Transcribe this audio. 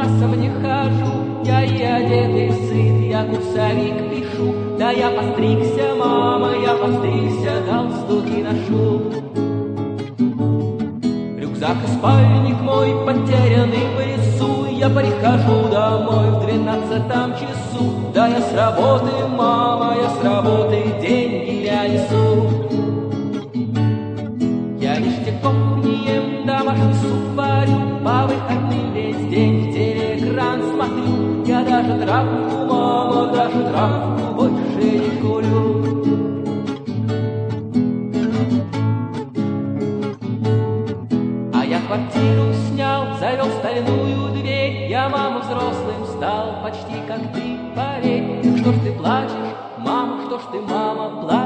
трассам не хожу, я и одетый сыт, я курсовик пишу. Да я постригся, мама, я постригся, галстуки ношу. Рюкзак и спальник мой потерянный в лесу, я прихожу домой в 12 часу. Да я с работы, мама, я с работы, деньги я несу. Я ништяков не ем, домашний суп варю, по выходным весь день в телеэкран смотрю. Я даже травку, мама, даже травку больше не курю. А я квартиру снял, завел стальную дверь. Я, мама, взрослым стал, почти как ты, поверь. Что ж ты плачешь, мама, что ж ты, мама, плачешь?